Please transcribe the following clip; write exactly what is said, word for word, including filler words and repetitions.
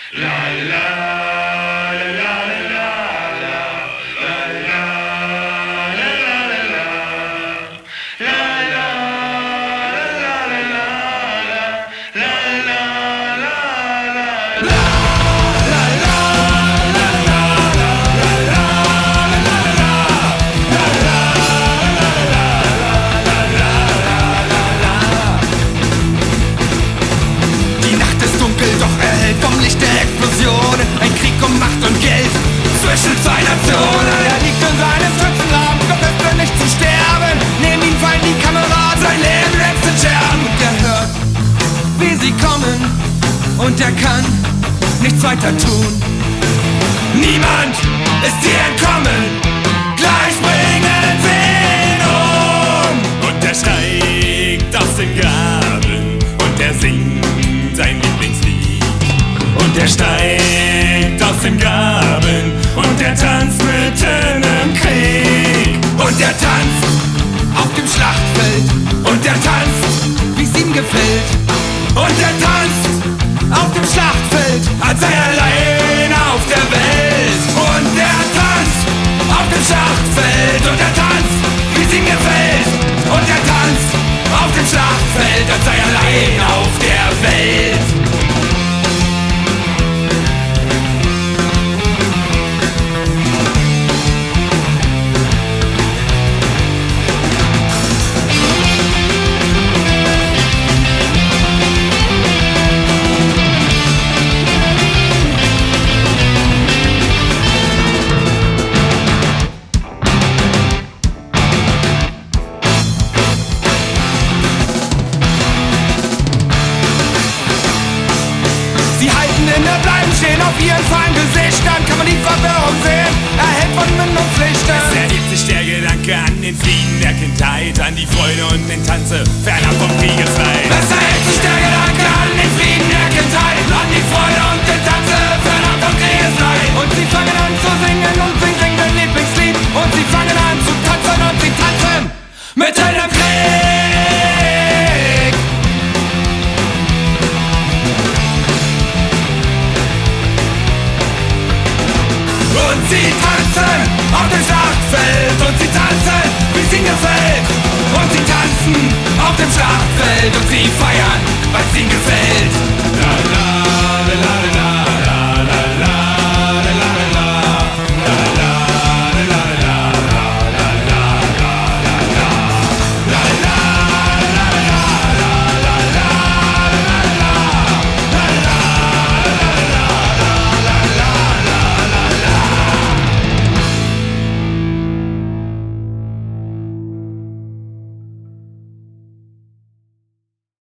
Vom Licht der Explosionen, ein Krieg um Macht und Geld zwischen zwei Nationen. Er liegt in seinem Schützengraben, doch es will nicht zu sterben. Neben ihm fallen die Kameraden, sein Leben lässt in Scherben. Und er hört, wie sie kommen, und er kann nichts weiter tun. Niemand ist hier entkommen, gleich bringen sie ihn um. Und er steigt aus den Graben und er singt sein Lieblingslied. Und er steigt aus dem Graben und er tanzt mitten im Krieg. Und er tanzt auf dem Schlachtfeld und er tanzt, wie's ihm gefällt. Und er tanzt auf dem Schlachtfeld, als sei er allein auf der Welt. Und er tanzt auf dem Schlachtfeld und er tanzt, wie's ihm gefällt. Und er tanzt auf dem Schlachtfeld, als sei er allein auf der Welt. Stehen auf ihren feinen Gesichtern, kann man die Verwirrung sehen. Er hält von Mündungslichtern. Es erhebt sich der Gedanke an den Frieden der Kindheit, an die Freude und den Tanze, fernab vom Kriegesleid. Es erhebt sich der Gedanke an den Frieden der Kindheit, an die Freude und den Tanze, fernab vom Kriegesleid. Und sie fangen an zu singen und sie singen ein Lieblingslied. Und sie fangen an zu tanzen und sie tanzen mitten im Krieg. Und sie tanzen auf dem Schlachtfeld und sie tanzen, wie's ihnen gefällt. Und sie tanzen auf dem Schlachtfeld und sie feiern, weil's ihnen gefällt. La, la.